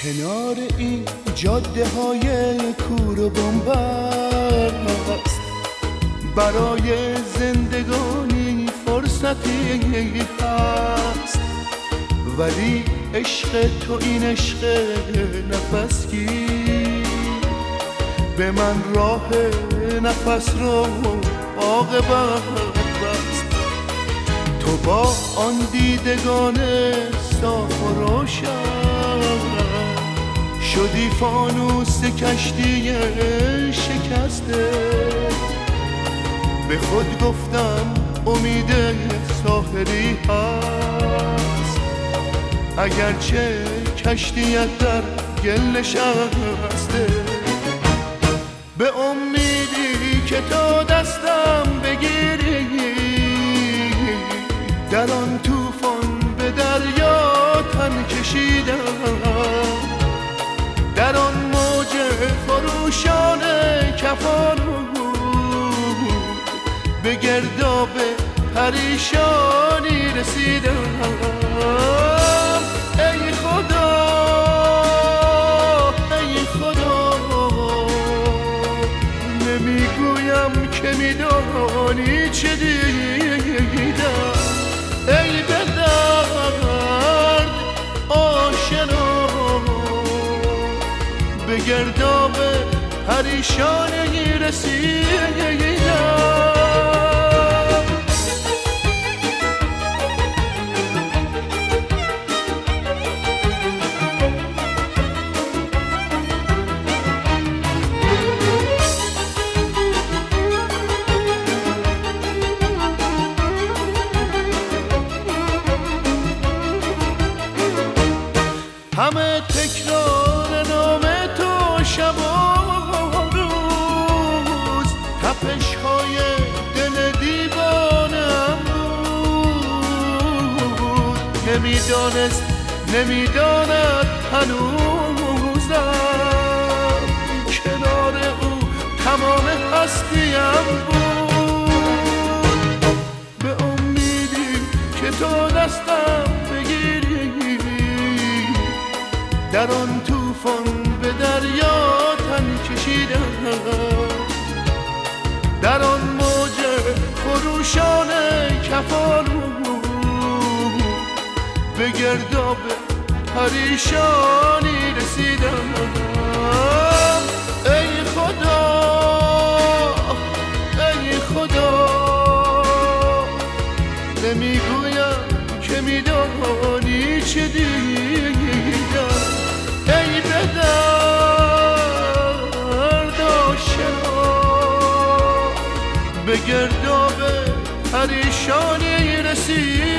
کنار این جاده های کور و بنبست برای زندگانی فرصتی هست، ولی عشق تو این عشق نفس گیر به من راه نفس رو عاقبت بست. تو با آن دیدگان صاف و روشن شدی فانوس کشتی شکسته. به خود گفتم امید ساحلی هست، اگرچه کشتیت در گل نشسته. به امیدی که تو دستم بگیری در آن طوفان به دریا تن کشیدم، در آن موج خروشان کفالود به گرداب پریشانی رسیدم. ای خدا ای خدا نمیگویم که میدانی چه دیدم. ای به درد آشنا به گرداب پریشانی رسیدم. همه تکرار نام تو شب و روز، تپش های دل دیوانم بود. نمیداند هنوزم کنار او تمام هستیم بود. به امیدی که تو دستم بگیری در آن طوفان به دریا تن کشیدم، در آن موج خروشان کفالود به گرداب پریشانی رسیدم. ای خدا ای خدا نمیگویم که میدانی چه دیدم. ای به درد آشنا به گرداب پریشانی رسید.